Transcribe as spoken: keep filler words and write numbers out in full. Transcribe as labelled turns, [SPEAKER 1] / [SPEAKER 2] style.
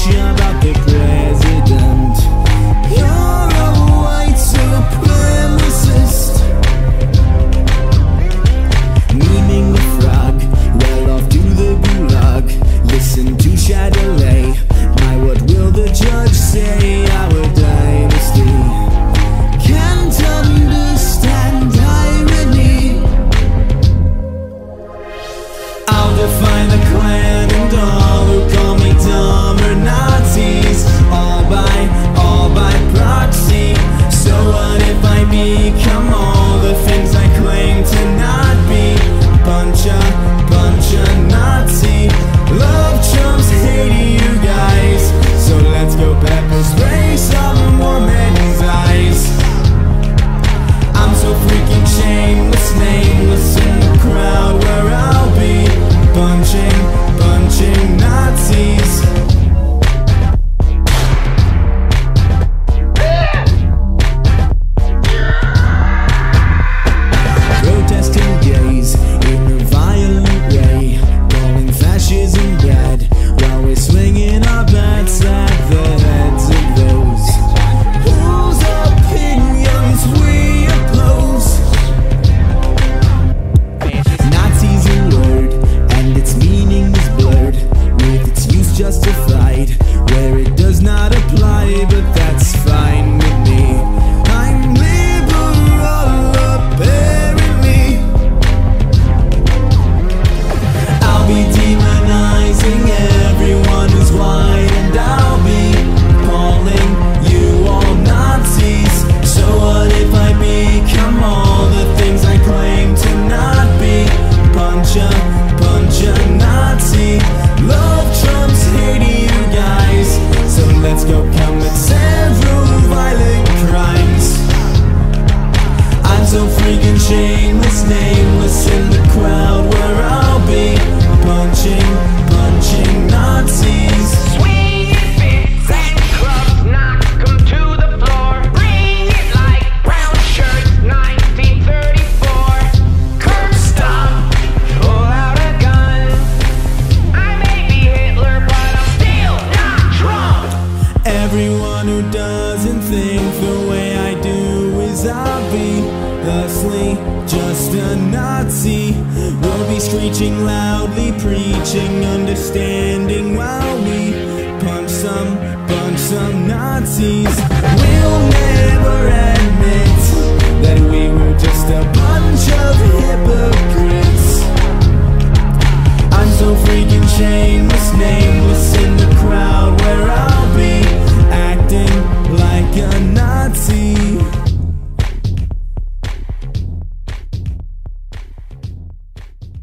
[SPEAKER 1] you about the president. You're a white supremacist. Meaning the frog, well off to the gulag. Listen to Chatelet, my what will the judge say? Our dynasty can't understand irony. I'll define the Klan and all who call me dumb or Nazis, all by, all by proxy. So what if I become all the things I claim to not be? Bunch of, bunch of Nazi. Love Trump's hating you guys, so let's go pepper spray some women's eyes. I'm so freaking shameless, nameless in the crowd where I'll be bunching, bunching Nazis. Protesting gays in a violent way, calling fascism bad, while we're swinging our bats at the heads of those whose opinions we oppose. Nazi's a word, and its meaning is blurred, with its use justified where it does not apply, but that's fine with me. I'm liberal apparently. I'll be demonizing everyone who's white, and I'll be calling you all Nazis. So what if I become all the things I claim to not be? Bunch of, bunch of Nazi. Love Trump's hating you guys, so let's go commit several violent crimes. I'm so freaking shameless, nameless in the crowd where I'll be punching, punching Nazis.
[SPEAKER 2] Swing it big, fat clubs, knock 'em to the floor. Bring it like brown shirts, nineteen thirty-four. Curb stop, pull out a gun. I may be Hitler, but I'm still not Trump.
[SPEAKER 1] Everyone who doesn't think the way I do is obviously just a Nazi. We'll be screeching loudly, preaching understanding while we punch some, punch some Nazis. We'll never admit that we were just a bunch of hypocrites. I'm so freaking shameless, nameless in the crowd where I